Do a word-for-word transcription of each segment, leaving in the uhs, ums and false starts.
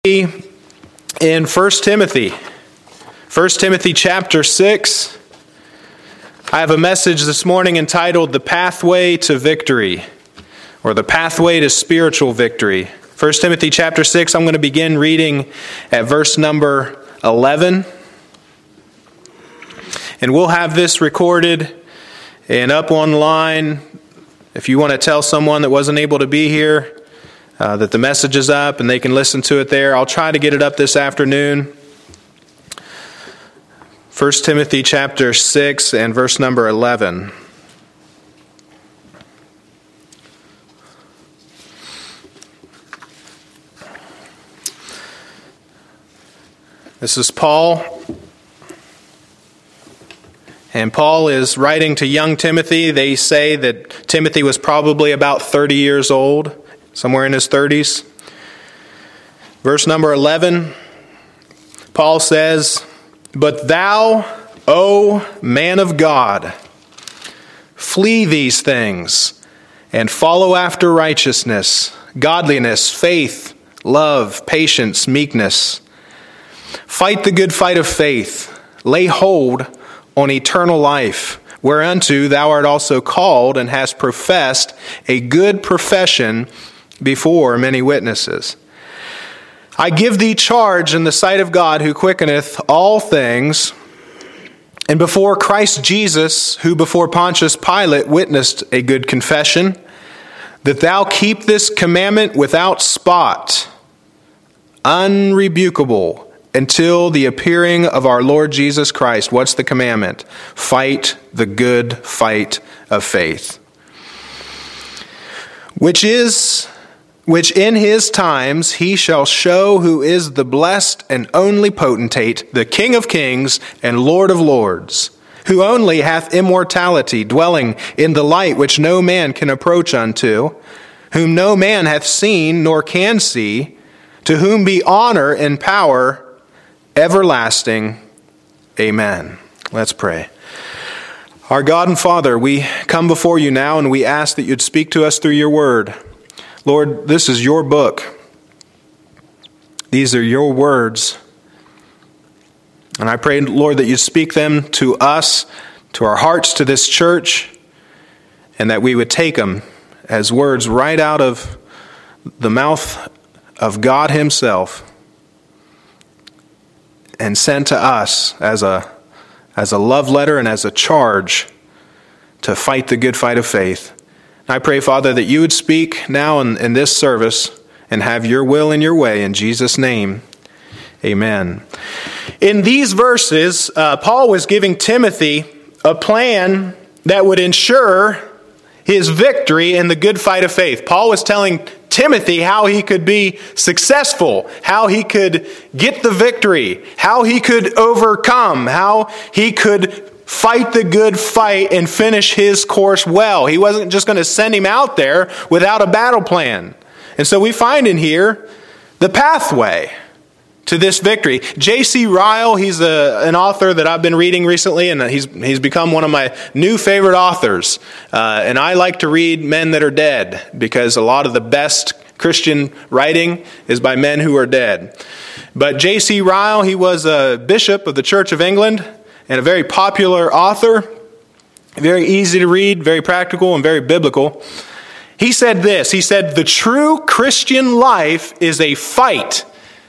In First Timothy, First Timothy chapter six, I have a message this morning entitled The Pathway to Victory, or The Pathway to Spiritual Victory. First Timothy chapter six, I'm going to begin reading at verse number eleven. And we'll have this recorded and up online. If you want to tell someone that wasn't able to be here, Uh, that the message is up and they can listen to it there. I'll try to get it up this afternoon. First Timothy chapter six and verse number eleven. This is Paul. And Paul is writing to young Timothy. They say that Timothy was probably about thirty years old. Somewhere in his thirties. Verse number eleven, Paul says, "But thou, O man of God, flee these things, and follow after righteousness, godliness, faith, love, patience, meekness. Fight the good fight of faith, lay hold on eternal life, whereunto thou art also called, and hast professed a good profession before many witnesses. I give thee charge in the sight of God, who quickeneth all things, and before Christ Jesus, who before Pontius Pilate witnessed a good confession, that thou keep this commandment without spot, unrebukable, until the appearing of our Lord Jesus Christ." What's the commandment? Fight the good fight of faith. Which is... Which in his times he shall show who is the blessed and only potentate, the King of kings and Lord of lords, who only hath immortality, dwelling in the light which no man can approach unto, whom no man hath seen nor can see, to whom be honor and power everlasting. Amen. Let's pray. Our God and Father, we come before you now and we ask that you'd speak to us through your word. Lord, this is your book. These are your words. And I pray, Lord, that you speak them to us, to our hearts, to this church, and that we would take them as words right out of the mouth of God himself and sent to us as a, as a love letter and as a charge to fight the good fight of faith. I pray, Father, that you would speak now in, in this service and have your will and your way. In Jesus' name, amen. In these verses, uh, Paul was giving Timothy a plan that would ensure his victory in the good fight of faith. Paul was telling Timothy how he could be successful, how he could get the victory, how he could overcome, how he could fight the good fight and finish his course well. He wasn't just going to send him out there without a battle plan. And so we find in here the pathway to this victory. J C Ryle, he's a, an author that I've been reading recently, and he's he's become one of my new favorite authors. Uh, and I like to read men that are dead, because a lot of the best Christian writing is by men who are dead. But J C Ryle, he was a bishop of the Church of England, and a very popular author, very easy to read, very practical, and very biblical. He said this, he said, "The true Christian life is a fight,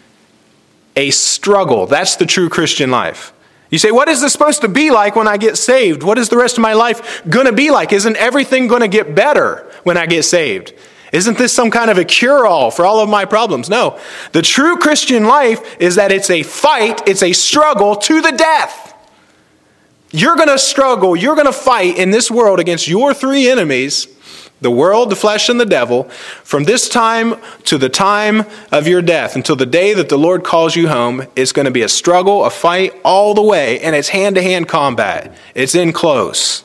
a struggle." That's the true Christian life. You say, what is this supposed to be like when I get saved? What is the rest of my life going to be like? Isn't everything going to get better when I get saved? Isn't this some kind of a cure-all for all of my problems? No. The true Christian life is that it's a fight, it's a struggle to the death. You're going to struggle, you're going to fight in this world against your three enemies, the world, the flesh, and the devil, from this time to the time of your death, until the day that the Lord calls you home. It's going to be a struggle, a fight all the way, and it's hand-to-hand combat. It's in close.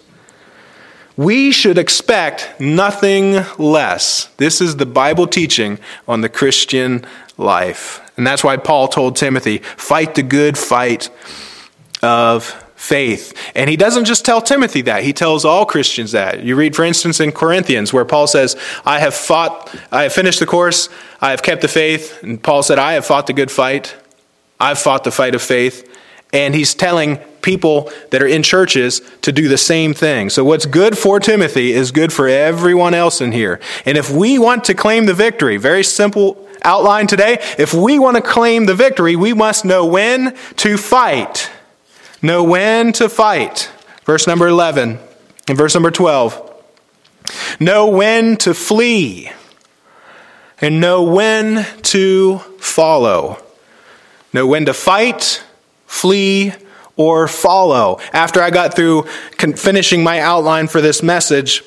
We should expect nothing less. This is the Bible teaching on the Christian life. And that's why Paul told Timothy, fight the good fight of faith. And he doesn't just tell Timothy that, he tells all Christians that. You read, for instance, in Corinthians, where Paul says, I have fought, I have finished the course, I have kept the faith. And Paul said, I have fought the good fight. I've fought the fight of faith. And he's telling people that are in churches to do the same thing. So what's good for Timothy is good for everyone else in here. And if we want to claim the victory, very simple outline today, if we want to claim the victory, we must know when to fight. Know when to fight. Verse number eleven and verse number twelve. Know when to flee and know when to follow. Know when to fight, flee, or follow. After I got through finishing my outline for this message,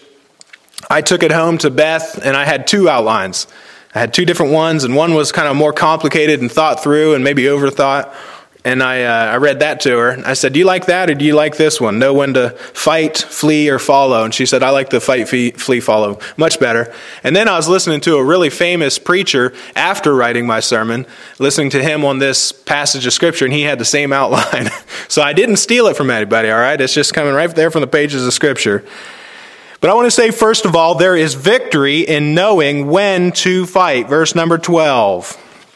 I took it home to Beth and I had two outlines. I had two different ones, and one was kind of more complicated and thought through and maybe overthought. And I uh, I read that to her. I said, do you like that or do you like this one? Know when to fight, flee, or follow. And she said, I like the fight, flee, flee, follow much better. And then I was listening to a really famous preacher after writing my sermon, listening to him on this passage of Scripture, and he had the same outline. So I didn't steal it from anybody, all right? It's just coming right there from the pages of Scripture. But I want to say, first of all, there is victory in knowing when to fight. Verse number twelve.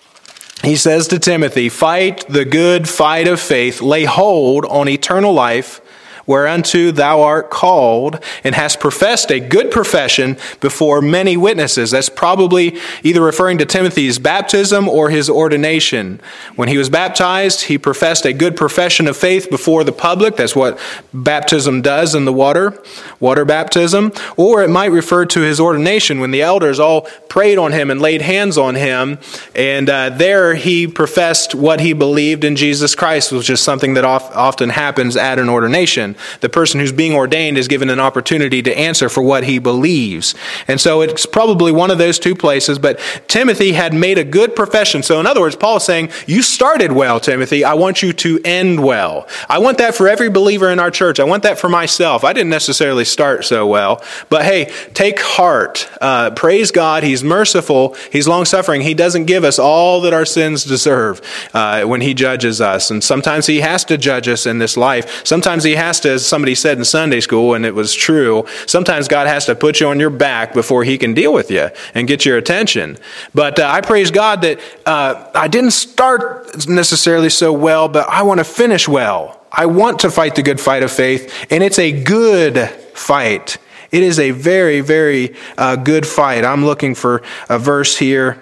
He says to Timothy, fight the good fight of faith, lay hold on eternal life, whereunto thou art called, and hast professed a good profession before many witnesses. That's probably either referring to Timothy's baptism or his ordination. When he was baptized, he professed a good profession of faith before the public. That's what baptism does in the water, water baptism. Or it might refer to his ordination when the elders all prayed on him and laid hands on him. And uh, there he professed what he believed in Jesus Christ, which is something that oft, often happens at an ordination. The person who's being ordained is given an opportunity to answer for what he believes. And so it's probably one of those two places, but Timothy had made a good profession. So in other words, Paul is saying, you started well, Timothy. I want you to end well. I want that for every believer in our church. I want that for myself. I didn't necessarily start so well, but hey, take heart. Uh, praise God. He's merciful. He's long-suffering. He doesn't give us all that our sins deserve uh, when he judges us. And sometimes he has to judge us in this life. Sometimes he has to, as somebody said in Sunday school, and it was true, sometimes God has to put you on your back before he can deal with you and get your attention. But uh, I praise God that uh, I didn't start necessarily so well, but I want to finish well. I want to fight the good fight of faith, and it's a good fight. It is a very, very uh, good fight. I'm looking for a verse here.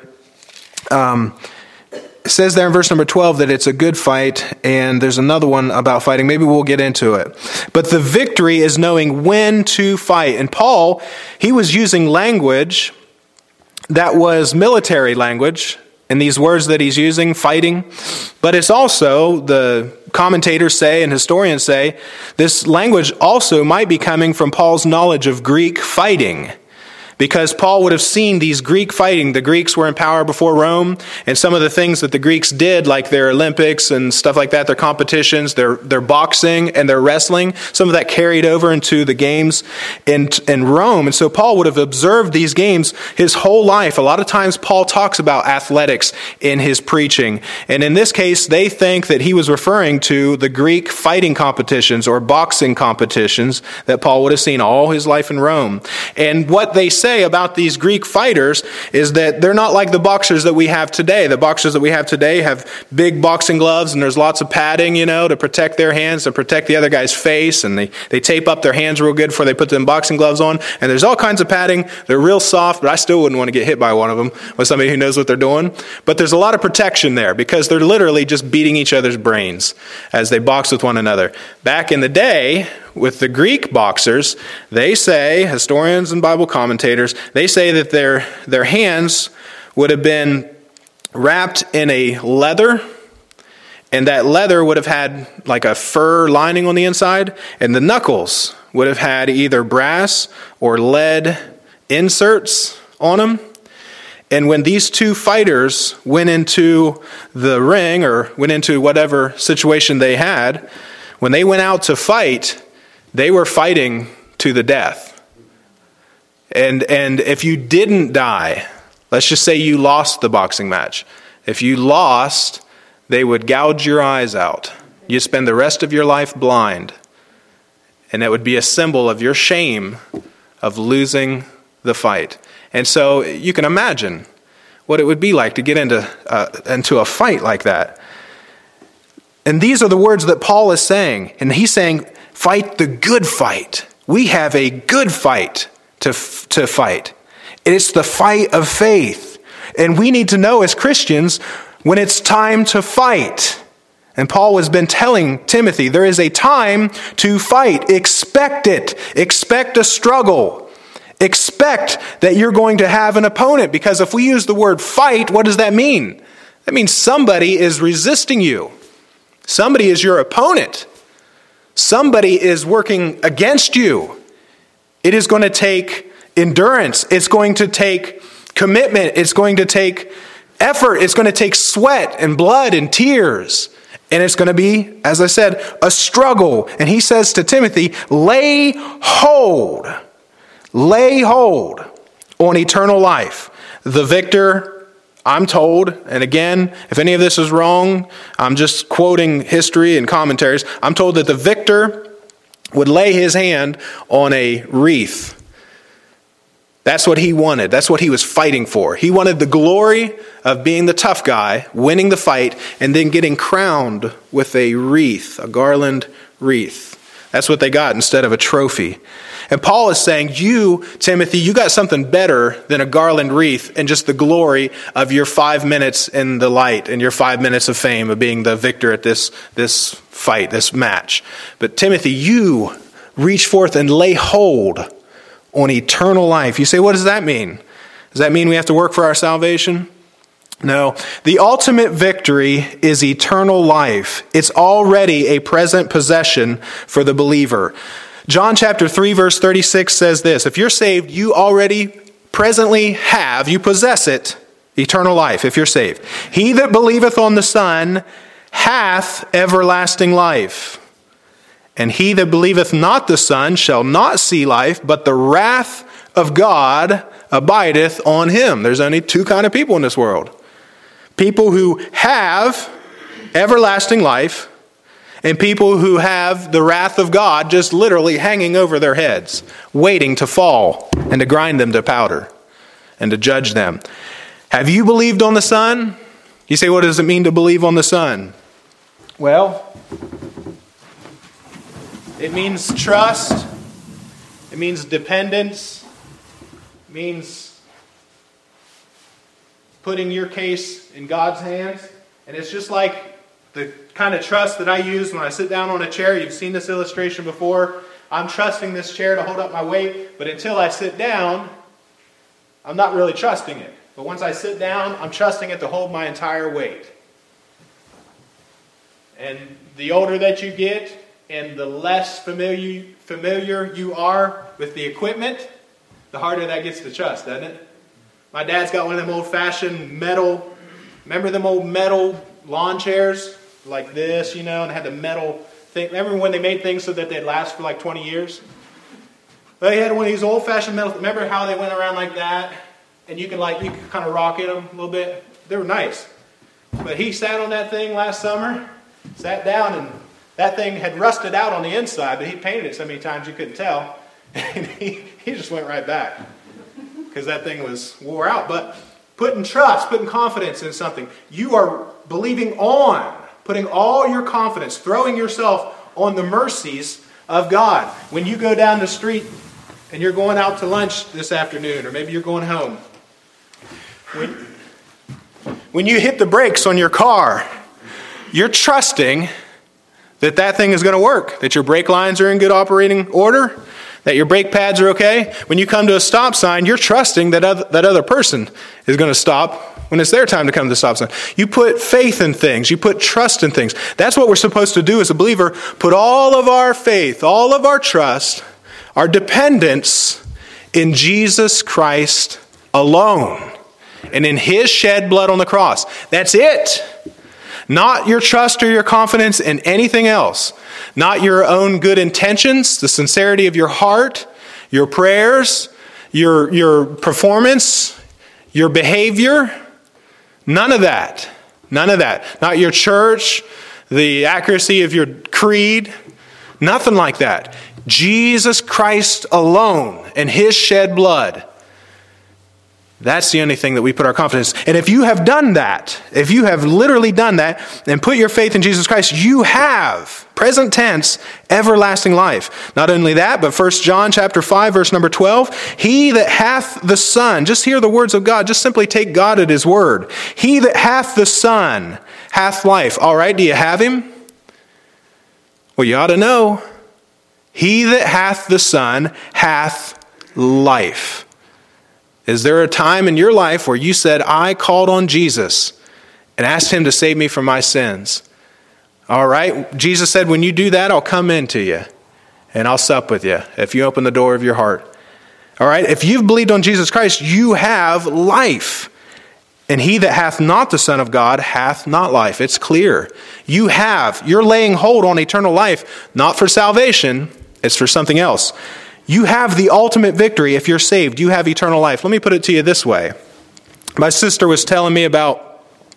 Um It says there in verse number twelve that it's a good fight, and there's another one about fighting. Maybe we'll get into it. But the victory is knowing when to fight. And Paul, he was using language that was military language in these words that he's using, fighting. But it's also, the commentators say and historians say, this language also might be coming from Paul's knowledge of Greek fighting. Because Paul would have seen these Greek fighting. The Greeks were in power before Rome, and some of the things that the Greeks did, like their Olympics and stuff like that, their competitions, their their boxing and their wrestling, some of that carried over into the games in, in Rome. And so Paul would have observed these games his whole life. A lot of times Paul talks about athletics in his preaching. And in this case, they think that he was referring to the Greek fighting competitions or boxing competitions that Paul would have seen all his life in Rome. And what they say about these Greek fighters is that they're not like the boxers that we have today. The boxers that we have today have big boxing gloves, and there's lots of padding, you know, to protect their hands, to protect the other guy's face, and they, they tape up their hands real good before they put them boxing gloves on. And there's all kinds of padding. They're real soft, but I still wouldn't want to get hit by one of them with somebody who knows what they're doing. But there's a lot of protection there because they're literally just beating each other's brains as they box with one another. Back in the day, with the Greek boxers, they say, historians and Bible commentators, they say that their their hands would have been wrapped in a leather, and that leather would have had like a fur lining on the inside, and the knuckles would have had either brass or lead inserts on them. And when these two fighters went into the ring or went into whatever situation they had, when they went out to fight, they were fighting to the death. And and if you didn't die, let's just say you lost the boxing match. If you lost, they would gouge your eyes out. you'd spend the rest of your life blind. And that would be a symbol of your shame of losing the fight. And so you can imagine what it would be like to get into uh, into a fight like that. And these are the words that Paul is saying. And he's saying, fight the good fight. We have a good fight to, f- to fight. It's the fight of faith. And we need to know as Christians when it's time to fight. And Paul has been telling Timothy, there is a time to fight. Expect it. Expect a struggle. Expect that you're going to have an opponent. Because if we use the word fight, what does that mean? That means somebody is resisting you. Somebody is your opponent. Somebody is working against you. It is going to take endurance. It's going to take commitment. It's going to take effort. It's going to take sweat and blood and tears. And it's going to be, as I said, a struggle. And he says to Timothy, lay hold, lay hold on eternal life. The victor, I'm told, and again, if any of this is wrong, I'm just quoting history and commentaries. I'm told that the victor would lay his hand on a wreath. That's what he wanted. That's what he was fighting for. He wanted the glory of being the tough guy, winning the fight, and then getting crowned with a wreath, a garland wreath. That's what they got instead of a trophy. And Paul is saying, you, Timothy, you got something better than a garland wreath and just the glory of your five minutes in the light and your five minutes of fame of being the victor at this, this fight, this match. But Timothy, you reach forth and lay hold on eternal life. You say, what does that mean? Does that mean we have to work for our salvation? No. The ultimate victory is eternal life. It's already a present possession for the believer. John chapter three, verse thirty-six says this, if you're saved, you already presently have, you possess it, eternal life, if you're saved. He that believeth on the Son hath everlasting life. And he that believeth not the Son shall not see life, but the wrath of God abideth on him. There's only two kind of people in this world. People who have everlasting life, and people who have the wrath of God just literally hanging over their heads, waiting to fall and to grind them to powder and to judge them. Have you believed on the Son? You say, what does it mean to believe on the Son? Well, it means trust. It means dependence. It means putting your case in God's hands. And it's just like the kind of trust that I use when I sit down on a chair. You've seen this illustration before. I'm trusting this chair to hold up my weight, but until I sit down, I'm not really trusting it. But once I sit down, I'm trusting it to hold my entire weight. And the older that you get, and the less familiar, familiar you are with the equipment, the harder that gets to trust, doesn't it? My dad's got one of them old-fashioned metal, remember them old metal lawn chairs? Like this, you know, and had the metal thing. Remember when they made things so that they'd last for like twenty years? They had one of these old-fashioned metal. Remember how they went around like that? And you could like, you could kind of rock in them a little bit. They were nice. But he sat on that thing last summer, sat down, and that thing had rusted out on the inside, but he painted it so many times you couldn't tell. And he, he just went right back because that thing was wore out. But putting trust, putting confidence in something, you are believing on, putting all your confidence, throwing yourself on the mercies of God. When you go down the street and you're going out to lunch this afternoon, or maybe you're going home, when, when you hit the brakes on your car, you're trusting that that thing is going to work, that your brake lines are in good operating order, that your brake pads are okay. When you come to a stop sign, you're trusting that other, that other person is going to stop when it's their time to come to the stop sign. You put faith in things. You put trust in things. That's what we're supposed to do as a believer. Put all of our faith, all of our trust, our dependence in Jesus Christ alone and in His shed blood on the cross. That's it. Not your trust or your confidence in anything else. Not your own good intentions, the sincerity of your heart, your prayers, your, your performance, your behavior. None of that. None of that. Not your church, the accuracy of your creed. Nothing like that. Jesus Christ alone and his shed blood. That's the only thing that we put our confidence in. And if you have done that, if you have literally done that and put your faith in Jesus Christ, you have, present tense, everlasting life. Not only that, but First John chapter five, verse number twelve, he that hath the Son, just hear the words of God, just simply take God at his word. He that hath the Son hath life. All right, do you have him? Well, you ought to know. He that hath the Son hath life. Is there a time in your life where you said, I called on Jesus and asked him to save me from my sins? All right. Jesus said, when you do that, I'll come into you and I'll sup with you if you open the door of your heart. All right. If you've believed on Jesus Christ, you have life. And he that hath not the Son of God hath not life. It's clear. You have. You're laying hold on eternal life, not for salvation. It's for something else. You have the ultimate victory if you're saved. You have eternal life. Let me put it to you this way. My sister was telling me about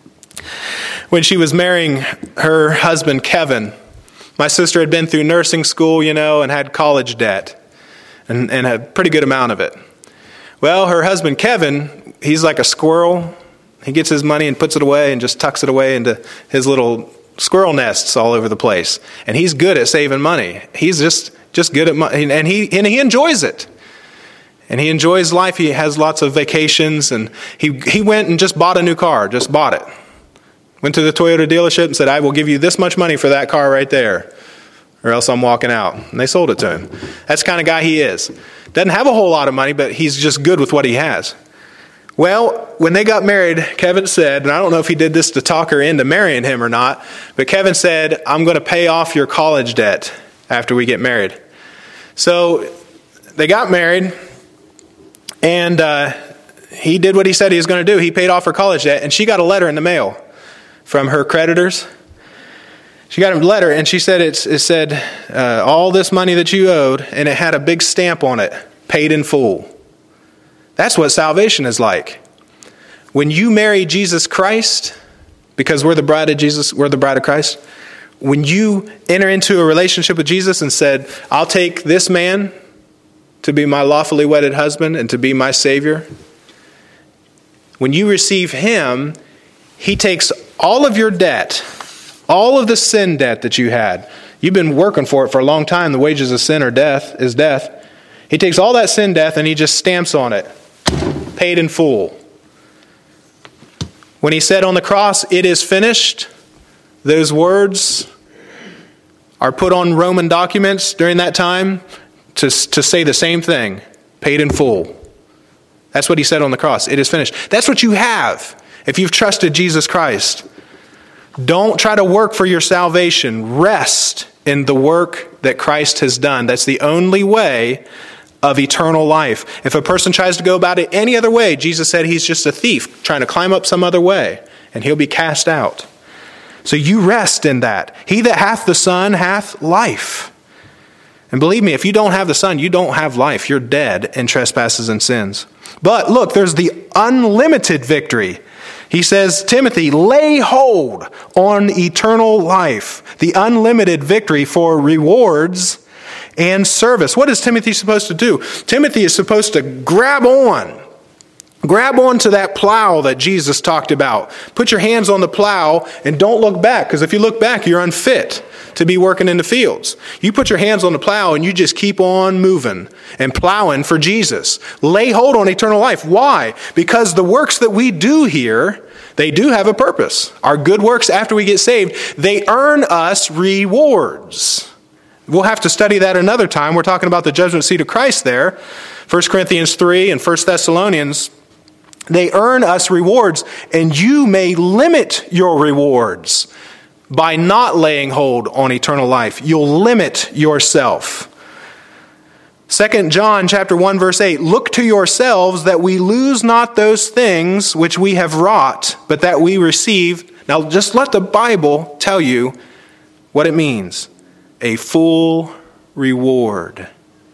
when she was marrying her husband, Kevin. My sister had been through nursing school, you know, and had college debt, and, and a pretty good amount of it. Well, her husband, Kevin, he's like a squirrel. He gets his money and puts it away and just tucks it away into his little squirrel nests all over the place. And he's good at saving money. He's just... Just good at money, and he and he enjoys it, and he enjoys life. He has lots of vacations, and he he went and just bought a new car. Just bought it. Went to the Toyota dealership and said, "I will give you this much money for that car right there, or else I'm walking out." And they sold it to him. That's the kind of guy he is. Doesn't have a whole lot of money, but he's just good with what he has. Well, when they got married, Kevin said, and I don't know if he did this to talk her into marrying him or not, but Kevin said, "I'm going to pay off your college debt after we get married." So they got married, and uh, he did what he said he was going to do. He paid off her college debt, and she got a letter in the mail from her creditors. She got a letter, and she said it's, it said, uh, all this money that you owed, and it had a big stamp on it, paid in full. That's what salvation is like. When you marry Jesus Christ, because we're the bride of Jesus, we're the bride of Christ, when you enter into a relationship with Jesus and said, I'll take this man to be my lawfully wedded husband and to be my Savior, when you receive him, he takes all of your debt, all of the sin debt that you had. You've been working for it for a long time. The wages of sin or death is death. He takes all that sin death and he just stamps on it, paid in full. When he said on the cross, it is finished, those words are put on Roman documents during that time to, to say the same thing, paid in full. That's what he said on the cross. It is finished. That's what you have if you've trusted Jesus Christ. Don't try to work for your salvation. Rest in the work that Christ has done. That's the only way of eternal life. If a person tries to go about it any other way, Jesus said he's just a thief trying to climb up some other way, and he'll be cast out. So you rest in that. He that hath the Son hath life. And believe me, if you don't have the Son, you don't have life. You're dead in trespasses and sins. But look, there's the unlimited victory. He says, Timothy, lay hold on eternal life, the unlimited victory for rewards and service. What is Timothy supposed to do? Timothy is supposed to grab on. Grab onto that plow that Jesus talked about. Put your hands on the plow and don't look back, because if you look back, you're unfit to be working in the fields. You put your hands on the plow and you just keep on moving and plowing for Jesus. Lay hold on eternal life. Why? Because the works that we do here, they do have a purpose. Our good works after we get saved, they earn us rewards. We'll have to study that another time. We're talking about the judgment seat of Christ there. First Corinthians three and First Thessalonians. They earn us rewards, and you may limit your rewards by not laying hold on eternal life. You'll limit yourself. Second John chapter one, verse eight, look to yourselves that we lose not those things which we have wrought, but that we receive. Now just let the Bible tell you what it means. A full reward.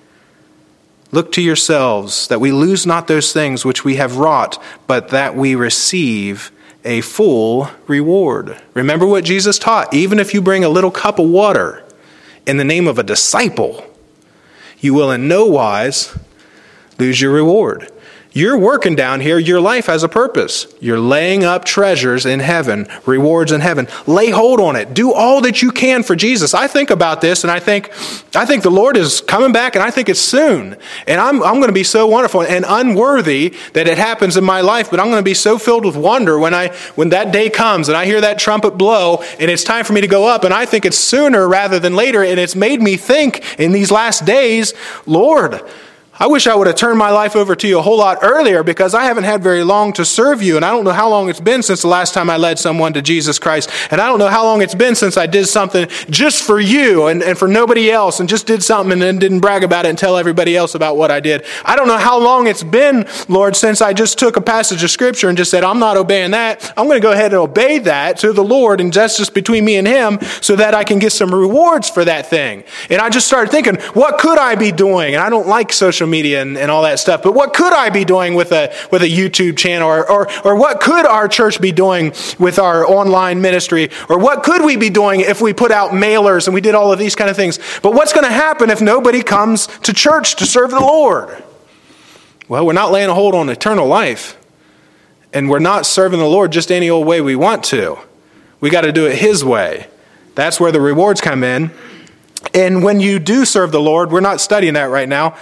Look to yourselves that we lose not those things which we have wrought, but that we receive a full reward. Remember what Jesus taught. Even if you bring a little cup of water in the name of a disciple, you will in no wise lose your reward. You're working down here. Your life has a purpose. You're laying up treasures in heaven, rewards in heaven. Lay hold on it. Do all that you can for Jesus. I think about this and I think, I think the Lord is coming back and I think it's soon. And I'm, I'm going to be so wonderful and unworthy that it happens in my life, but I'm going to be so filled with wonder when I, when that day comes and I hear that trumpet blow and it's time for me to go up, and I think it's sooner rather than later. And it's made me think in these last days, Lord, I wish I would have turned my life over to you a whole lot earlier, because I haven't had very long to serve you. And I don't know how long it's been since the last time I led someone to Jesus Christ. And I don't know how long it's been since I did something just for you and, and for nobody else, and just did something and then didn't brag about it and tell everybody else about what I did. I don't know how long it's been, Lord, since I just took a passage of Scripture and just said, I'm not obeying that. I'm going to go ahead and obey that to the Lord, and that's just between me and Him, so that I can get some rewards for that thing. And I just started thinking, what could I be doing? And I don't like social media and, and all that stuff, but what could I be doing with a with a YouTube channel, or, or or what could our church be doing with our online ministry, or what could we be doing if we put out mailers and we did all of these kind of things? But what's going to happen if nobody comes to church to serve the Lord? Well, we're not laying a hold on eternal life, and we're not serving the Lord just any old way we want to. We got to do it His way. That's where the rewards come in. And when you do serve the Lord, we're not studying that right now,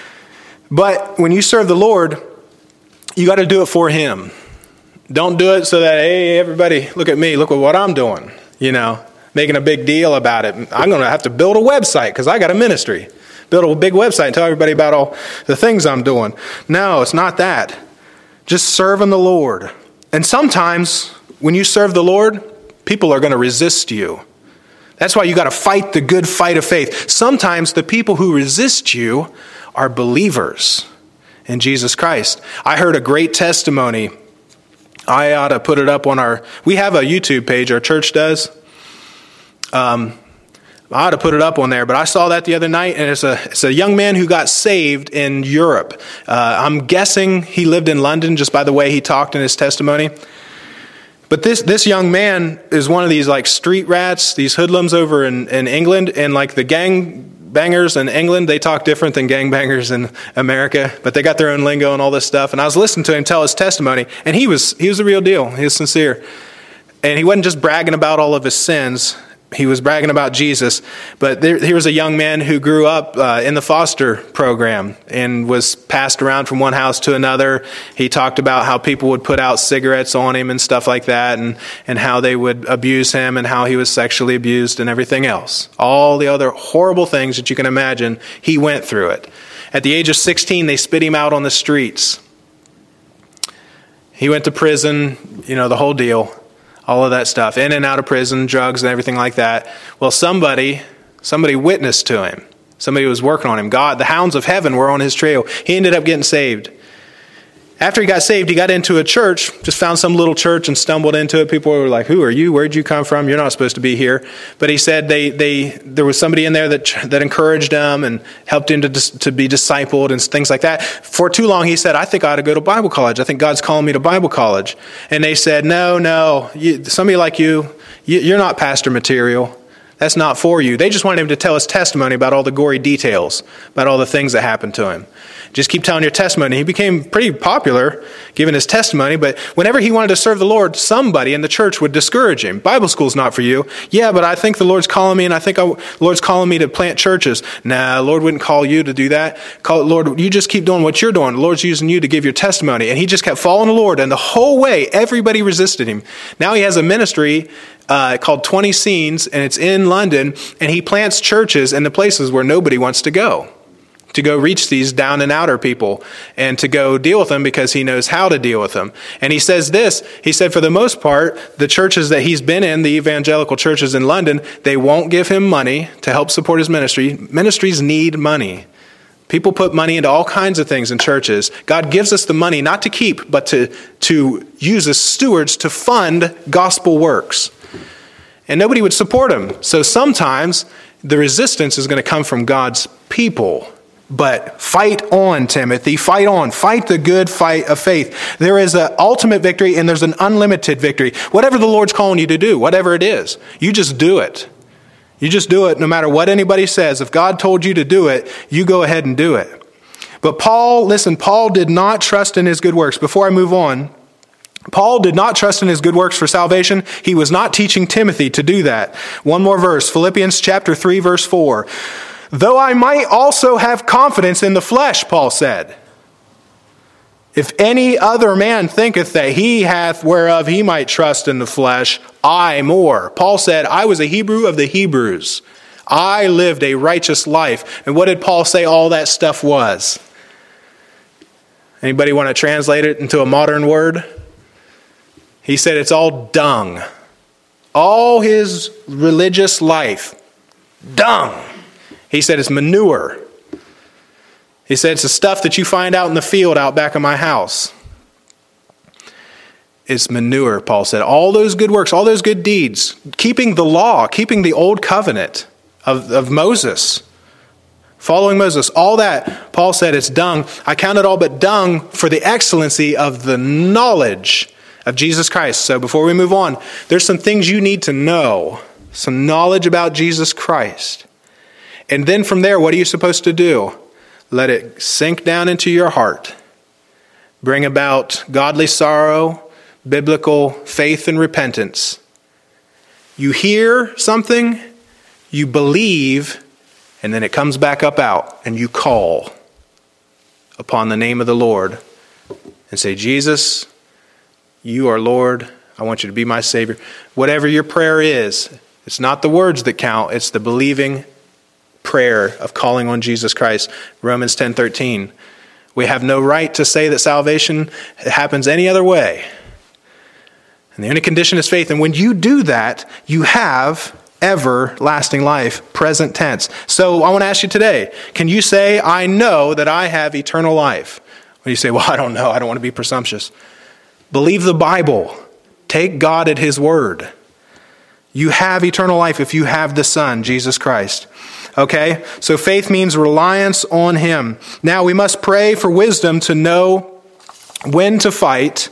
but when you serve the Lord, you got to do it for Him. Don't do it so that, hey, everybody, look at me, look at what I'm doing, you know, making a big deal about it. I'm going to have to build a website because I got a ministry. Build a big website and tell everybody about all the things I'm doing. No, it's not that. Just serving the Lord. And sometimes when you serve the Lord, people are going to resist you. That's why you got to fight the good fight of faith. Sometimes the people who resist you are believers in Jesus Christ. I heard a great testimony. I ought to put it up on our, we have a YouTube page, our church does. Um, I ought to put it up on there, but I saw that the other night, and it's a it's a young man who got saved in Europe. Uh, I'm guessing he lived in London, just by the way he talked in his testimony. But this this young man is one of these like street rats, these hoodlums over in, in England, and like the gang bangers in England, they talk different than gangbangers in America, but they got their own lingo and all this stuff. And I was listening to him tell his testimony, and he was he was the real deal. He was sincere. And he wasn't just bragging about all of his sins. He was bragging about Jesus. But there, here was a young man who grew up uh, in the foster program and was passed around from one house to another. He talked about how people would put out cigarettes on him and stuff like that, and, and how they would abuse him and how he was sexually abused and everything else. All the other horrible things that you can imagine, he went through it. At the age of sixteen, they spit him out on the streets. He went to prison, you know, the whole deal. All of that stuff, in and out of prison, drugs and everything like that. Well, somebody, somebody witnessed to him. Somebody was working on him. God, the hounds of heaven were on his trail. He ended up getting saved. After he got saved, he got into a church, just found some little church and stumbled into it. People were like, who are you? Where'd you come from? You're not supposed to be here. But he said they they there was somebody in there that that encouraged him and helped him to to be discipled and things like that. For too long, he said, I think I ought to go to Bible college. I think God's calling me to Bible college. And they said, no, no, you, somebody like you, you, you're not pastor material. That's not for you. They just wanted him to tell his testimony about all the gory details, about all the things that happened to him. Just keep telling your testimony. He became pretty popular giving his testimony, but whenever he wanted to serve the Lord, somebody in the church would discourage him. Bible school's not for you. Yeah, but I think the Lord's calling me, and I think I, the Lord's calling me to plant churches. Nah, the Lord wouldn't call you to do that. Call, Lord, you just keep doing what you're doing. The Lord's using you to give your testimony. And he just kept following the Lord, and the whole way, everybody resisted him. Now he has a ministry uh, called twenty Scenes, and it's in London, and he plants churches in the places where nobody wants to go, to go reach these down and outer people and to go deal with them because he knows how to deal with them. And he says this, he said, for the most part, the churches that he's been in, the evangelical churches in London, they won't give him money to help support his ministry. Ministries need money. People put money into all kinds of things in churches. God gives us the money not to keep, but to, to use as stewards to fund gospel works. And nobody would support him. So sometimes the resistance is going to come from God's people. But fight on, Timothy. Fight on. Fight the good fight of faith. There is an ultimate victory and there's an unlimited victory. Whatever the Lord's calling you to do, whatever it is, you just do it. You just do it no matter what anybody says. If God told you to do it, you go ahead and do it. But Paul, listen, Paul did not trust in his good works. Before I move on, Paul did not trust in his good works for salvation. He was not teaching Timothy to do that. One more verse, Philippians chapter three, verse four. Though I might also have confidence in the flesh, Paul said. If any other man thinketh that he hath whereof he might trust in the flesh, I more. Paul said, I was a Hebrew of the Hebrews. I lived a righteous life. And what did Paul say all that stuff was? Anybody want to translate it into a modern word? He said it's all dung. All his religious life, dung. He said it's manure. He said it's the stuff that you find out in the field out back of my house. It's manure, Paul said. All those good works, all those good deeds, keeping the law, keeping the old covenant of, of Moses, following Moses, all that, Paul said it's dung. I count it all but dung for the excellency of the knowledge of Jesus Christ. So before we move on, there's some things you need to know, some knowledge about Jesus Christ. And then from there, what are you supposed to do? Let it sink down into your heart. Bring about godly sorrow, biblical faith and repentance. You hear something, you believe, and then it comes back up out, and you call upon the name of the Lord and say, Jesus, you are Lord. I want you to be my Savior. Whatever your prayer is, it's not the words that count, it's the believing prayer of calling on Jesus Christ. Romans ten thirteen. We have no right to say that salvation happens any other way. And the only condition is faith. And when you do that, you have everlasting life, present tense. So I want to ask you today, can you say, I know that I have eternal life? When you say, well, I don't know, I don't want to be presumptuous. Believe the Bible. Take God at his word. You have eternal life if you have the Son, Jesus Christ. Okay? So faith means reliance on him. Now we must pray for wisdom to know when to fight.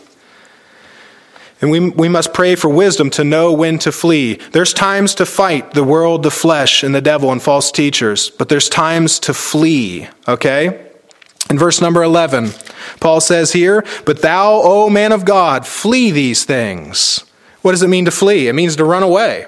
And we, we must pray for wisdom to know when to flee. There's times to fight the world, the flesh, and the devil and false teachers. But there's times to flee. Okay? In verse number eleven, Paul says here, but thou, O man of God, flee these things. What does it mean to flee? It means to run away.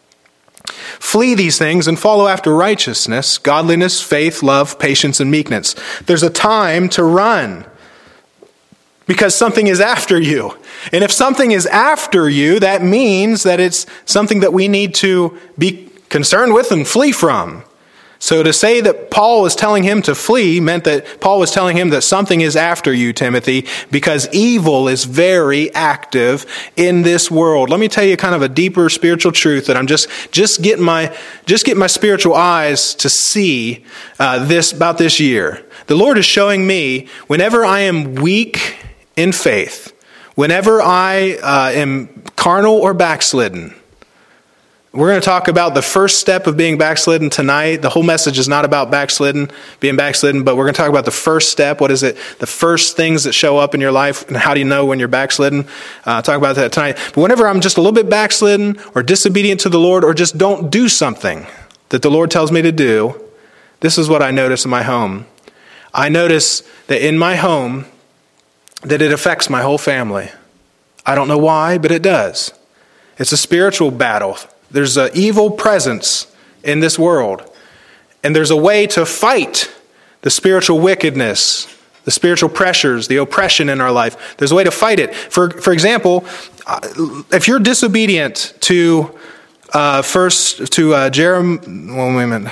Flee these things and follow after righteousness, godliness, faith, love, patience, and meekness. There's a time to run because something is after you. And if something is after you, that means that it's something that we need to be concerned with and flee from. So to say that Paul was telling him to flee meant that Paul was telling him that something is after you, Timothy, because evil is very active in this world. Let me tell you kind of a deeper spiritual truth that I'm just just getting my just getting my spiritual eyes to see uh, this about this year. The Lord is showing me whenever I am weak in faith, whenever I uh, am carnal or backslidden. We're going to talk about the first step of being backslidden tonight. The whole message is not about backslidden, being backslidden, but we're going to talk about the first step. What is it? The first things that show up in your life, and how do you know when you're backslidden? Uh, talk about that tonight. But whenever I'm just a little bit backslidden or disobedient to the Lord or just don't do something that the Lord tells me to do, this is what I notice in my home. I notice that in my home that it affects my whole family. I don't know why, but it does. It's a spiritual battle. There's an evil presence in this world. And there's a way to fight the spiritual wickedness, the spiritual pressures, the oppression in our life. There's a way to fight it. For for example, if you're disobedient to uh, first to uh, Jeremiah, well, wait a minute,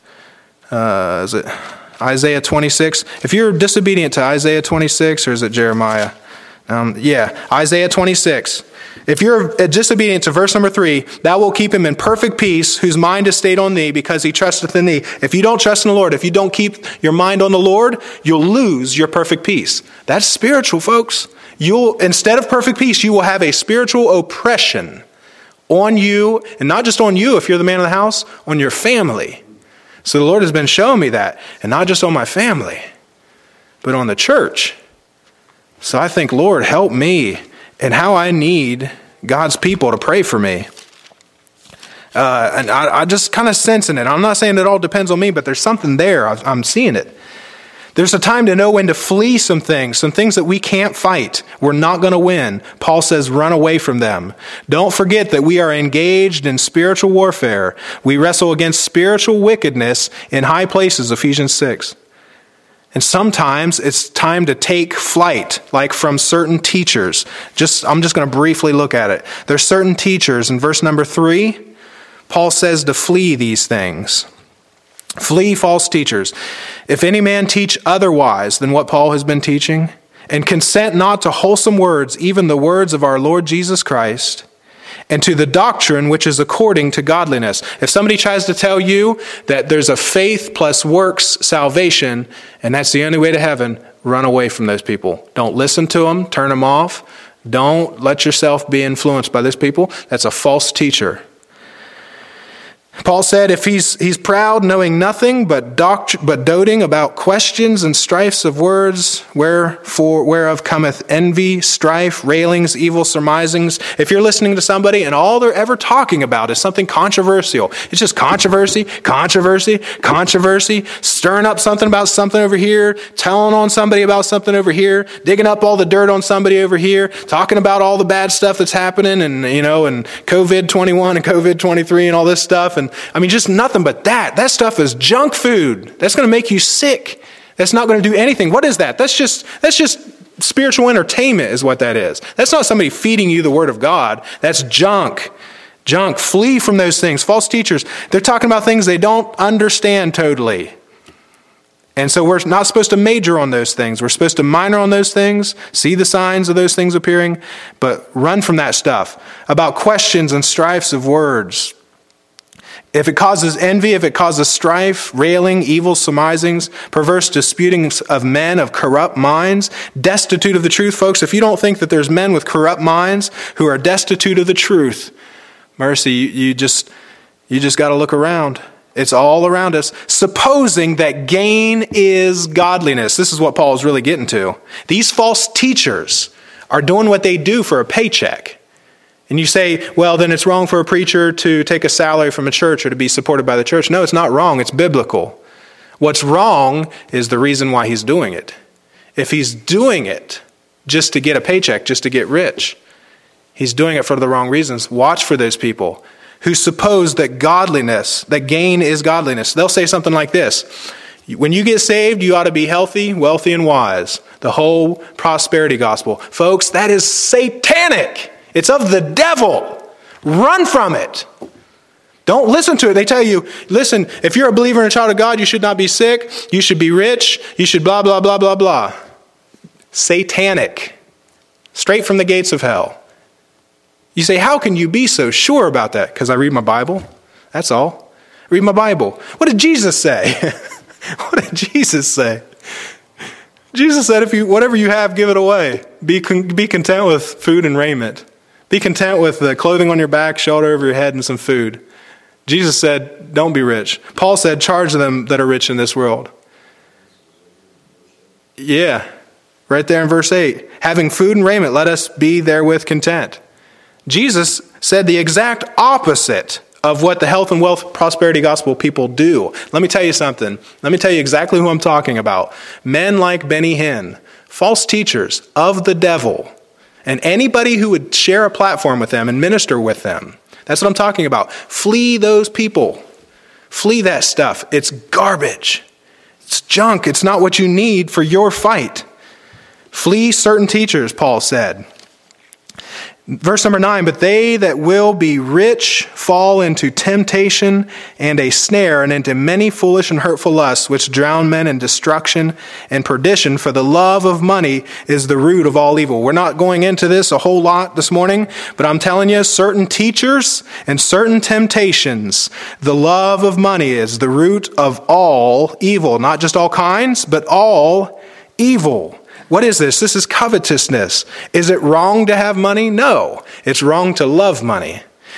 uh, is it Isaiah twenty-six? If you're disobedient to Isaiah twenty-six, or is it Jeremiah? Um, yeah, Isaiah twenty-six. If you're disobedient to verse number three, thou wilt keep him in perfect peace, whose mind is stayed on thee, because he trusteth in thee. If you don't trust in the Lord, if you don't keep your mind on the Lord, you'll lose your perfect peace. That's spiritual, folks. You'll, instead of perfect peace, you will have a spiritual oppression on you, and not just on you if you're the man of the house, on your family. So the Lord has been showing me that, and not just on my family, but on the church. So I think, Lord, help me in how I need God's people to pray for me. Uh, and I, I just kind of sensing it. I'm not saying it all depends on me, but there's something there. I, I'm seeing it. There's a time to know when to flee some things, some things that we can't fight. We're not going to win. Paul says, run away from them. Don't forget that we are engaged in spiritual warfare. We wrestle against spiritual wickedness in high places, Ephesians six. And sometimes it's time to take flight, like from certain teachers. Just, I'm just going to briefly look at it. There's certain teachers. In verse number three, Paul says to flee these things. Flee false teachers. If any man teach otherwise than what Paul has been teaching, and consent not to wholesome words, even the words of our Lord Jesus Christ, and to the doctrine which is according to godliness. If somebody tries to tell you that there's a faith plus works salvation, and that's the only way to heaven, run away from those people. Don't listen to them. Turn them off. Don't let yourself be influenced by those people. That's a false teacher. Paul said, if he's he's proud, knowing nothing but doct- but doting about questions and strifes of words, wherefore whereof cometh envy, strife, railings, evil surmisings. If you're listening to somebody and all they're ever talking about is something controversial, it's just controversy, controversy, controversy, stirring up something about something over here, telling on somebody about something over here, digging up all the dirt on somebody over here, talking about all the bad stuff that's happening, and you know, and COVID twenty-one and COVID twenty-three and all this stuff. And I mean, just nothing but that. That stuff is junk food. That's going to make you sick. That's not going to do anything. What is that? That's just that's just spiritual entertainment is what that is. That's not somebody feeding you the word of God. That's junk. Junk. Flee from those things. False teachers, they're talking about things they don't understand totally. And so we're not supposed to major on those things. We're supposed to minor on those things, see the signs of those things appearing, but run from that stuff. About questions and strifes of words. If it causes envy, if it causes strife, railing, evil surmisings, perverse disputings of men of corrupt minds, destitute of the truth. Folks, if you don't think that there's men with corrupt minds who are destitute of the truth, mercy, you, you just you just got to look around. It's all around us. Supposing that gain is godliness. This is what Paul is really getting to. These false teachers are doing what they do for a paycheck. And you say, well, then it's wrong for a preacher to take a salary from a church or to be supported by the church. No, it's not wrong. It's biblical. What's wrong is the reason why he's doing it. If he's doing it just to get a paycheck, just to get rich, he's doing it for the wrong reasons. Watch for those people who suppose that godliness, that gain is godliness. They'll say something like this. When you get saved, you ought to be healthy, wealthy, and wise. The whole prosperity gospel. Folks, that is satanic. It's of the devil. Run from it. Don't listen to it. They tell you, listen, if you're a believer and a child of God, you should not be sick. You should be rich. You should blah, blah, blah, blah, blah. Satanic. Straight from the gates of hell. You say, how can you be so sure about that? Because I read my Bible. That's all. I read my Bible. What did Jesus say? What did Jesus say? Jesus said, if you whatever you have, give it away. Be, con- be content with food and raiment. Be content with the clothing on your back, shelter over your head, and some food. Jesus said, don't be rich. Paul said, charge them that are rich in this world. Yeah, right there in verse eight. Having food and raiment, let us be therewith content. Jesus said the exact opposite of what the health and wealth prosperity gospel people do. Let me tell you something. Let me tell you exactly who I'm talking about. Men like Benny Hinn, false teachers of the devil, and anybody who would share a platform with them and minister with them. That's what I'm talking about. Flee those people. Flee that stuff. It's garbage. It's junk. It's not what you need for your fight. Flee certain teachers, Paul said. Verse number nine, but they that will be rich fall into temptation and a snare and into many foolish and hurtful lusts, which drown men in destruction and perdition. For the love of money is the root of all evil. We're not going into this a whole lot this morning, but I'm telling you, certain teachers and certain temptations, the love of money is the root of all evil. Not just all kinds, but all evil. What is this? This is covetousness. Is it wrong to have money? No. It's wrong to love money.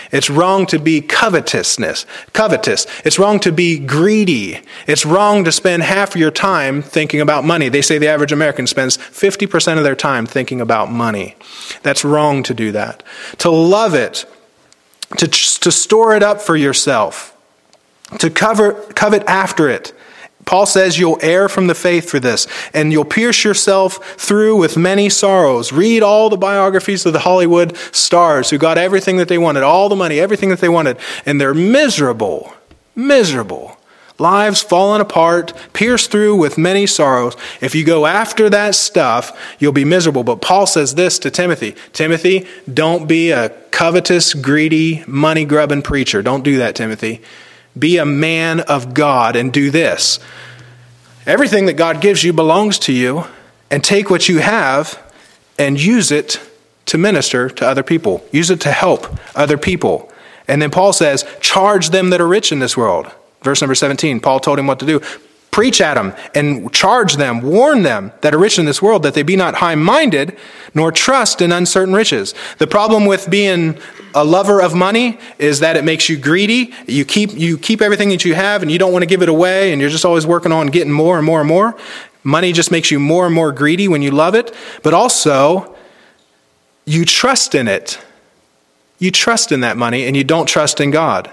It's wrong to be covetousness, covetous. It's wrong to be greedy. It's wrong to spend half of your time thinking about money. They say the average American spends fifty percent of their time thinking about money. That's wrong to do that. To love it, to, to store it up for yourself, to cover, covet after it. Paul says you'll err from the faith for this, and you'll pierce yourself through with many sorrows. Read all the biographies of the Hollywood stars who got everything that they wanted, all the money, everything that they wanted, and they're miserable, miserable. Lives falling apart, pierced through with many sorrows. If you go after that stuff, you'll be miserable. But Paul says this to Timothy. Timothy, don't be a covetous, greedy, money-grubbing preacher. Don't do that, Timothy. Be a man of God and do this. Everything that God gives you belongs to you, and take what you have and use it to minister to other people. Use it to help other people. And then Paul says, charge them that are rich in this world. Verse number seventeen, Paul told him what to do. Preach at them and charge them, warn them that are rich in this world, that they be not high-minded, nor trust in uncertain riches. The problem with being a lover of money is that it makes you greedy. You keep you keep everything that you have and you don't want to give it away, and you're just always working on getting more and more and more. Money just makes you more and more greedy when you love it. But also, you trust in it. You trust in that money and you don't trust in God.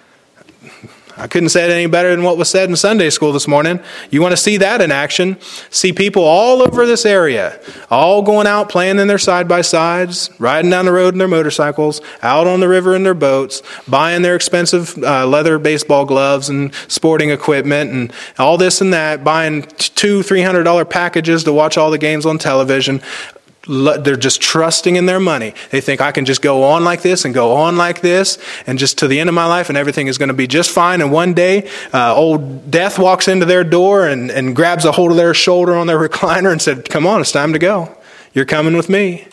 I couldn't say it any better than what was said in Sunday school this morning. You want to see that in action? See people all over this area, all going out playing in their side-by-sides, riding down the road in their motorcycles, out on the river in their boats, buying their expensive uh, leather baseball gloves and sporting equipment and all this and that, buying two, three hundred dollar packages to watch all the games on television. They're just trusting in their money. They think I can just go on like this and go on like this and just to the end of my life and everything is going to be just fine. And one day, uh, old death walks into their door and, and grabs a hold of their shoulder on their recliner and said, come on, it's time to go. You're coming with me.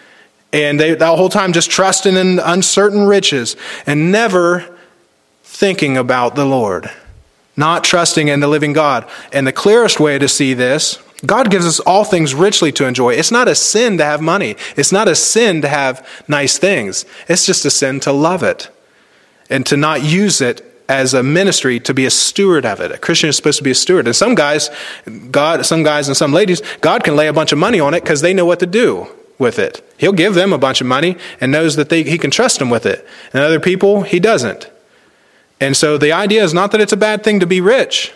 And they the whole time just trusting in uncertain riches and never thinking about the Lord. Not trusting in the living God. And the clearest way to see this, God gives us all things richly to enjoy. It's not a sin to have money. It's not a sin to have nice things. It's just a sin to love it and to not use it as a ministry to be a steward of it. A Christian is supposed to be a steward. And some guys, God, some guys and some ladies, God can lay a bunch of money on it because they know what to do with it. He'll give them a bunch of money and knows that they, he can trust them with it. And other people, he doesn't. And so the idea is not that it's a bad thing to be rich,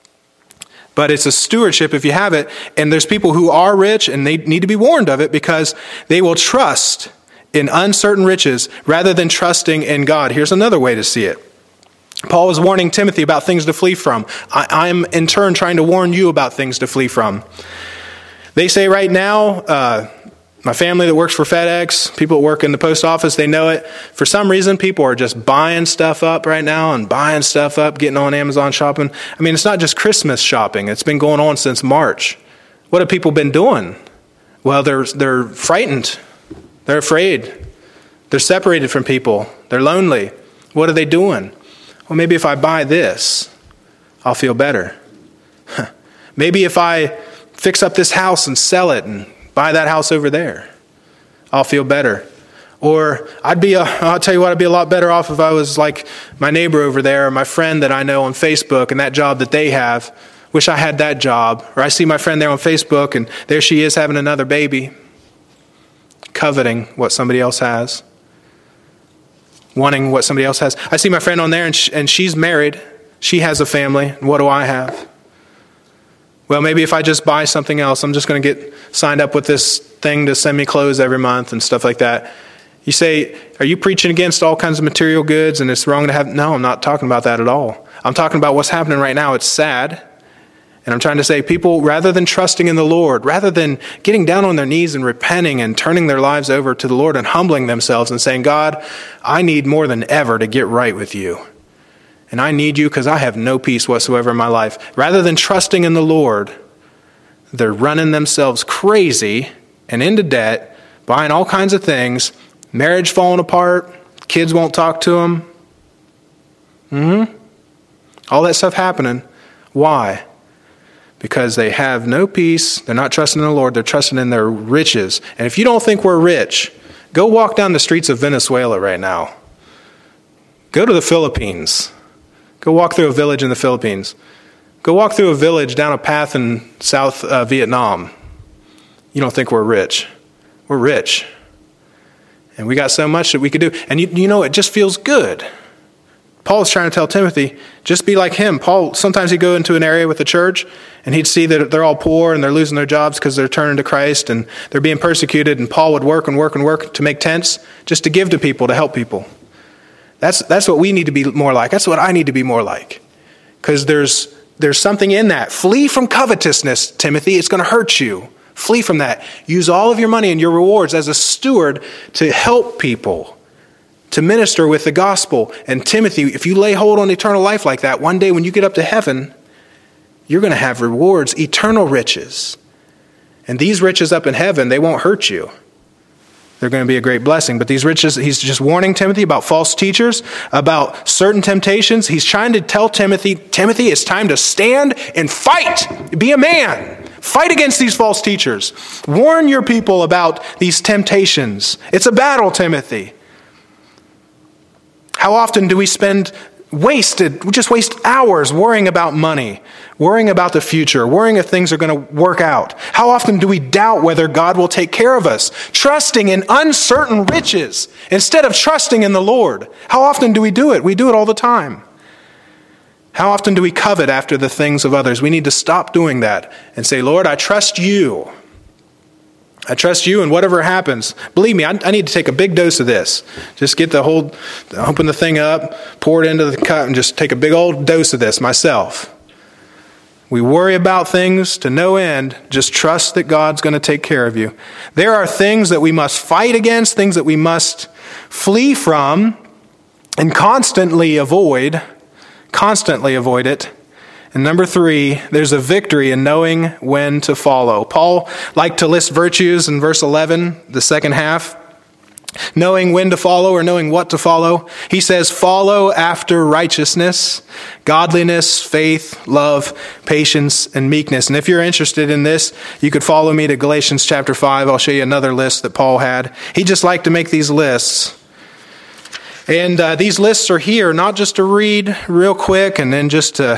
but it's a stewardship if you have it. And there's people who are rich and they need to be warned of it because they will trust in uncertain riches rather than trusting in God. Here's another way to see it. Paul is warning Timothy about things to flee from. I, I'm in turn trying to warn you about things to flee from. They say right now, uh, my family that works for FedEx, people that work in the post office, they know it. For some reason, people are just buying stuff up right now and buying stuff up, getting on Amazon shopping. I mean, it's not just Christmas shopping. It's been going on since March. What have people been doing? Well, they're they're frightened. They're afraid. They're separated from people. They're lonely. What are they doing? Well, maybe if I buy this, I'll feel better. Maybe if I fix up this house and sell it and buy that house over there, I'll feel better. Or I'd be, a, I'll tell you what, I'd be a lot better off if I was like my neighbor over there or my friend that I know on Facebook and that job that they have. Wish I had that job. Or I see my friend there on Facebook and there she is having another baby, coveting what somebody else has, wanting what somebody else has. I see my friend on there and, sh- and she's married. She has a family. And what do I have? Well, maybe if I just buy something else, I'm just going to get signed up with this thing to send me clothes every month and stuff like that. You say, are you preaching against all kinds of material goods and it's wrong to have? No, I'm not talking about that at all. I'm talking about what's happening right now. It's sad. And I'm trying to say people, rather than trusting in the Lord, rather than getting down on their knees and repenting and turning their lives over to the Lord and humbling themselves and saying, God, I need more than ever to get right with you. And I need you because I have no peace whatsoever in my life. Rather than trusting in the Lord, they're running themselves crazy and into debt, buying all kinds of things, marriage falling apart, kids won't talk to them. Mm-hmm. All that stuff happening. Why? Because they have no peace. They're not trusting in the Lord. They're trusting in their riches. And if you don't think we're rich, go walk down the streets of Venezuela right now. Go to the Philippines. Go walk through a village in the Philippines. Go walk through a village down a path in South uh, Vietnam. You don't think we're rich. We're rich. And we got so much that we could do. And you, you know, it just feels good. Paul is trying to tell Timothy, just be like him. Paul, sometimes he'd go into an area with the church and he'd see that they're all poor and they're losing their jobs because they're turning to Christ and they're being persecuted. And Paul would work and work and work to make tents just to give to people, to help people. That's that's what we need to be more like. That's what I need to be more like. Because there's there's something in that. Flee from covetousness, Timothy. It's going to hurt you. Flee from that. Use all of your money and your rewards as a steward to help people, to minister with the gospel. And Timothy, if you lay hold on eternal life like that, one day when you get up to heaven, you're going to have rewards, eternal riches. And these riches up in heaven, they won't hurt you. They're going to be a great blessing. But these riches, he's just warning Timothy about false teachers, about certain temptations. He's trying to tell Timothy, Timothy, it's time to stand and fight. Be a man. Fight against these false teachers. Warn your people about these temptations. It's a battle, Timothy. How often do we spend wasted, we just waste hours worrying about money, worrying about the future, worrying if things are going to work out? How often do we doubt whether God will take care of us, trusting in uncertain riches instead of trusting in the Lord? How often do we do it? We do it all the time. How often do we covet after the things of others? We need to stop doing that and say, Lord, I trust you. I trust you, and whatever happens, believe me, I, I need to take a big dose of this. Just get the whole, open the thing up, pour it into the cup, and just take a big old dose of this myself. We worry about things to no end. Just trust that God's going to take care of you. There are things that we must fight against, things that we must flee from, and constantly avoid. Constantly avoid it. And number three, there's a victory in knowing when to follow. Paul liked to list virtues in verse eleven, the second half. Knowing when to follow or knowing what to follow. He says, follow after righteousness, godliness, faith, love, patience, and meekness. And if you're interested in this, you could follow me to Galatians chapter five. I'll show you another list that Paul had. He just liked to make these lists. And uh, these lists are here, not just to read real quick and then just to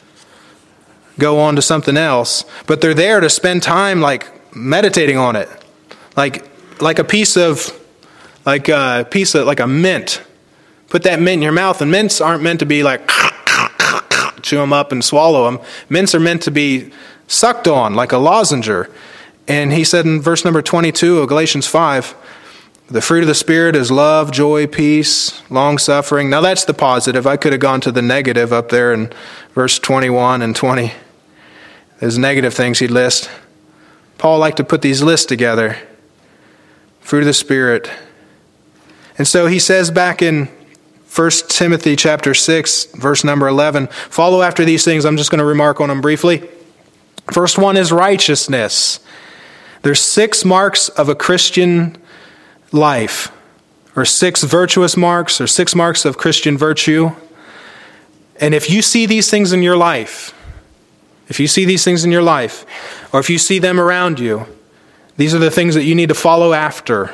go on to something else, but they're there to spend time like meditating on it. Like like a piece of, like a piece of, like a mint. Put that mint in your mouth, and mints aren't meant to be like, chew them up and swallow them. Mints are meant to be sucked on like a lozenger. And he said in verse number twenty-two of Galatians five, the fruit of the Spirit is love, joy, peace, long-suffering. Now that's the positive. I could have gone to the negative up there in verse twenty-one and twenty. There's negative things he'd list. Paul liked to put these lists together. Fruit of the Spirit. And so he says back in First Timothy chapter six, verse number eleven, follow after these things. I'm just going to remark on them briefly. First one is righteousness. There's six marks of a Christian life, or six virtuous marks, or six marks of Christian virtue. And if you see these things in your life, if you see these things in your life, or if you see them around you, these are the things that you need to follow after.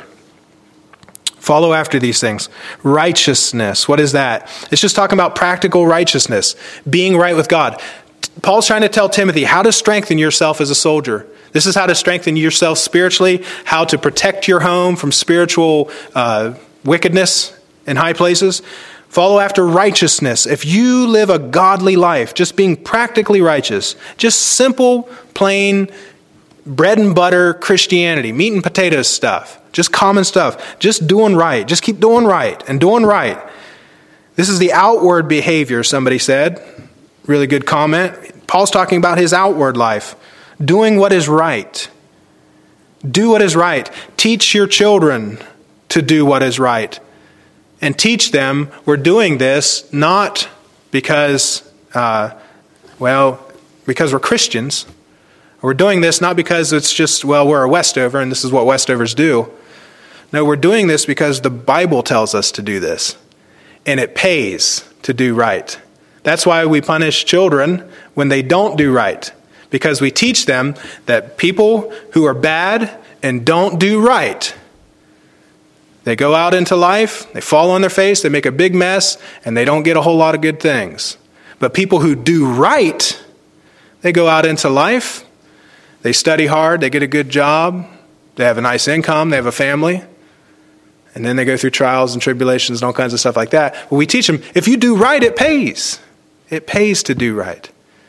Follow after these things. Righteousness, what is that? It's just talking about practical righteousness, being right with God. Paul's trying to tell Timothy how to strengthen yourself as a soldier. This is how to strengthen yourself spiritually, how to protect your home from spiritual uh, wickedness in high places. Follow after righteousness. If you live a godly life, just being practically righteous, just simple, plain, bread and butter Christianity, meat and potatoes stuff, just common stuff, just doing right. Just keep doing right and doing right. This is the outward behavior, somebody said. Really good comment. Paul's talking about his outward life. Doing what is right. Do what is right. Teach your children to do what is right. And teach them we're doing this not because, uh, well, because we're Christians. We're doing this not because it's just, well, we're a Westover and this is what Westovers do. No, we're doing this because the Bible tells us to do this. And it pays to do right. That's why we punish children when they don't do right. Because we teach them that people who are bad and don't do right, They go out into life, they fall on their face, they make a big mess, and they don't get a whole lot of good things. But people who do right, they go out into life, they study hard, they get a good job, they have a nice income, they have a family, and then they go through trials and tribulations and all kinds of stuff like that. Well, we teach them, if you do right, it pays. It pays to do right.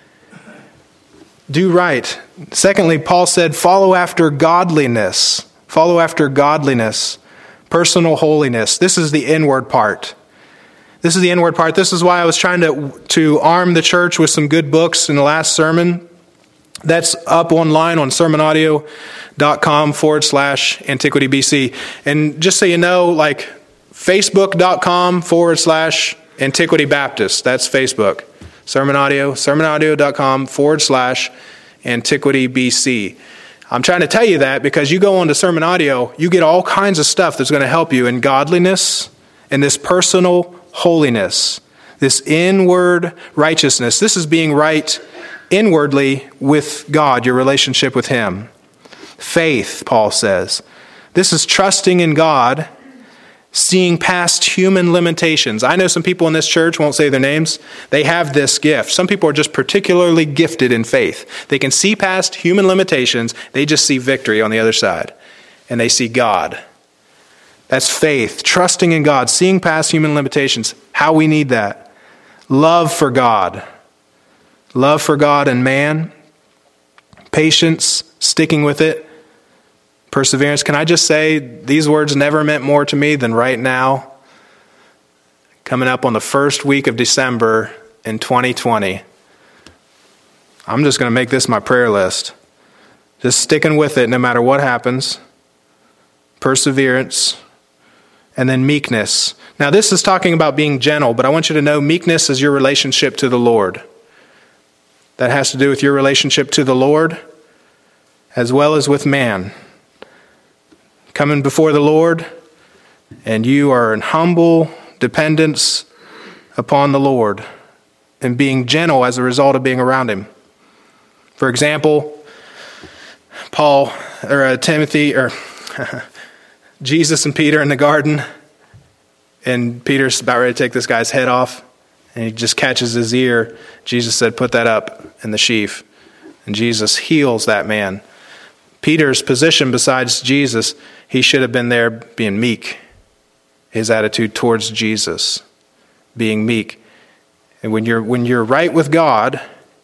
Do right. Secondly, Paul said, follow after godliness. Follow after godliness. Personal holiness. This is the inward part. This is the inward part. This is why I was trying to, to arm the church with some good books in the last sermon. That's up online on sermonaudio.com forward slash antiquity BC. And just so you know, like facebook.com forward slash antiquity Baptist. That's Facebook. Sermon Audio, sermonaudio.com forward slash antiquity BC. I'm trying to tell you that because you go on to Sermon Audio, you get all kinds of stuff that's going to help you in godliness and this personal holiness, this inward righteousness. This is being right inwardly with God, your relationship with Him. Faith, Paul says. This is trusting in God, seeing past human limitations. I know some people in this church, won't say their names, they have this gift. Some people are just particularly gifted in faith. They can see past human limitations. They just see victory on the other side. And they see God. That's faith, trusting in God, seeing past human limitations. How we need that. Love for God. Love for God and man. Patience, sticking with it. Perseverance. Can I just say, these words never meant more to me than right now, coming up on the first week of December in twenty twenty. I'm just going to make this my prayer list. Just sticking with it no matter what happens. Perseverance. And then meekness. Now this is talking about being gentle, but I want you to know meekness is your relationship to the Lord. That has to do with your relationship to the Lord as well as with man. Coming before the Lord, and you are in humble dependence upon the Lord and being gentle as a result of being around Him. For example, Paul or uh, Timothy or Jesus and Peter in the garden, and Peter's about ready to take this guy's head off, and he just catches his ear. Jesus said, "Put that up in the sheaf," and Jesus heals that man. Peter's position besides Jesus, he should have been there being meek. His attitude towards Jesus, being meek. And when you're when you're right with God,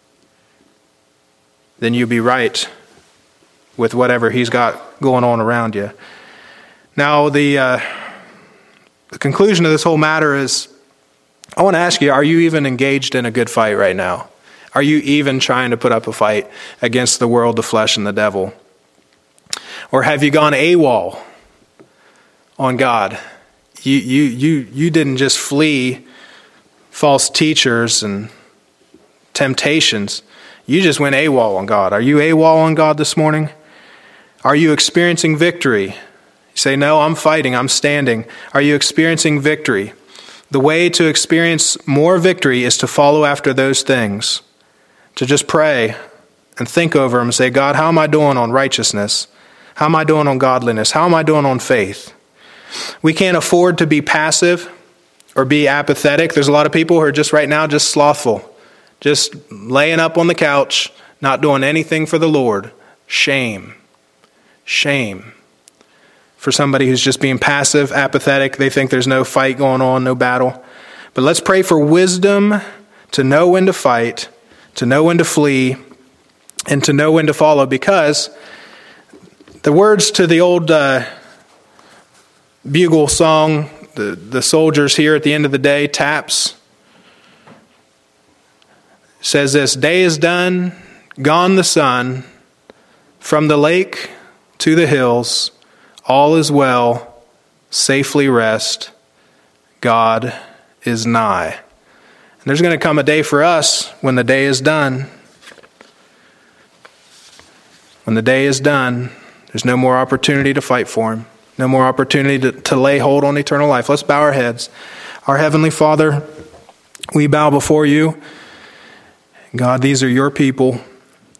then you'll be right with whatever He's got going on around you. Now, the, uh, the conclusion of this whole matter is, I want to ask you, are you even engaged in a good fight right now? Are you even trying to put up a fight against the world, the flesh, and the devil? Or have you gone AWOL on God? You you you you didn't just flee false teachers and temptations. You just went AWOL on God. Are you AWOL on God this morning? Are you experiencing victory? You say, "No, I'm fighting, I'm standing." Are you experiencing victory? The way to experience more victory is to follow after those things. To just pray and think over them and say, "God, how am I doing on righteousness? How am I doing on godliness? How am I doing on faith?" We can't afford to be passive or be apathetic. There's a lot of people who are just right now just slothful, just laying up on the couch, not doing anything for the Lord. Shame. Shame. For somebody who's just being passive, apathetic, they think there's no fight going on, no battle. But let's pray for wisdom to know when to fight, to know when to flee, and to know when to follow, because the words to the old uh, bugle song, the, the soldiers here at the end of the day, taps, says this: "Day is done, gone the sun, from the lake to the hills, all is well, safely rest, God is nigh." And there's going to come a day for us when the day is done. When the day is done, there's no more opportunity to fight for Him. No more opportunity to, to lay hold on eternal life. Let's bow our heads. Our Heavenly Father, we bow before You. God, these are Your people.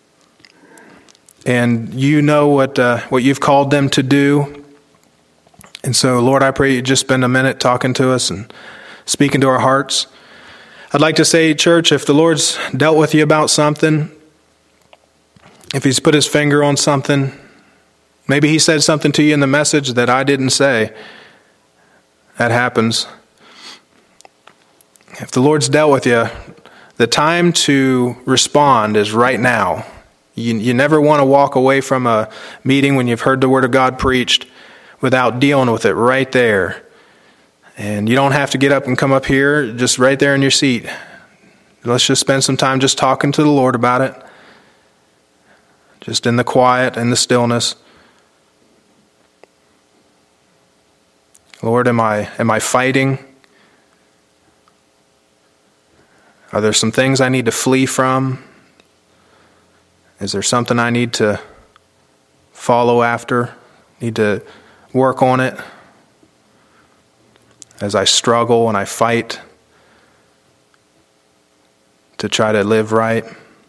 And You know what uh, what You've called them to do. And so, Lord, I pray you just spend a minute talking to us and speaking to our hearts. I'd like to say, church, if the Lord's dealt with you about something, if he's put his finger on something, maybe he said something to you in the message that I didn't say. That happens. If the Lord's dealt with you, the time to respond is right now. You, you never want to walk away from a meeting when you've heard the Word of God preached without dealing with it right there. And you don't have to get up and come up here, just right there in your seat. Let's just spend some time just talking to the Lord about it. Just in the quiet and the stillness. Lord, am I am I fighting? Are there some things I need to flee from? Is there something I need to follow after? Need to work on it as I struggle and I fight to try to live right?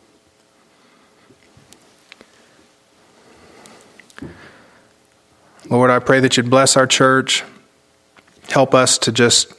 Lord, I pray that you'd bless our church. Help us to just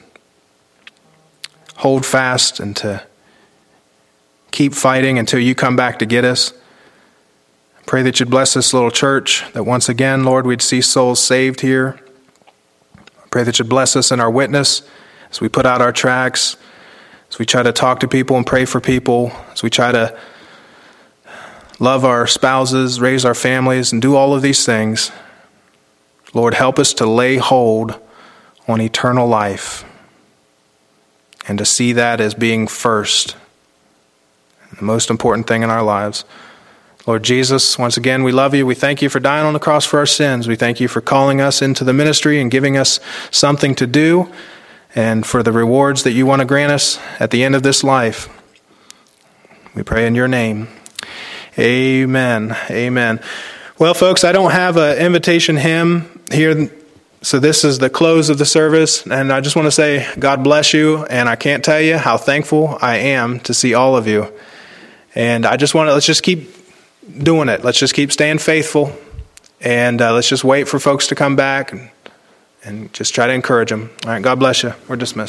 hold fast and to keep fighting until you come back to get us. I pray that you'd bless this little church, that once again, Lord, we'd see souls saved here. I pray that you'd bless us in our witness as we put out our tracts, as we try to talk to people and pray for people, as we try to love our spouses, raise our families, and do all of these things. Lord, help us to lay hold on eternal life and to see that as being first, the most important thing in our lives. Lord Jesus, once again, we love you. We thank you for dying on the cross for our sins. We thank you for calling us into the ministry and giving us something to do and for the rewards that you want to grant us at the end of this life. We pray in your name. Amen. Amen. Well, folks, I don't have an invitation hymn here, so this is the close of the service, and I just want to say God bless you, and I can't tell you how thankful I am to see all of you. And I just want to, let's just keep doing it. Let's just keep staying faithful, and uh, let's just wait for folks to come back and, and just try to encourage them. All right, God bless you. We're dismissed.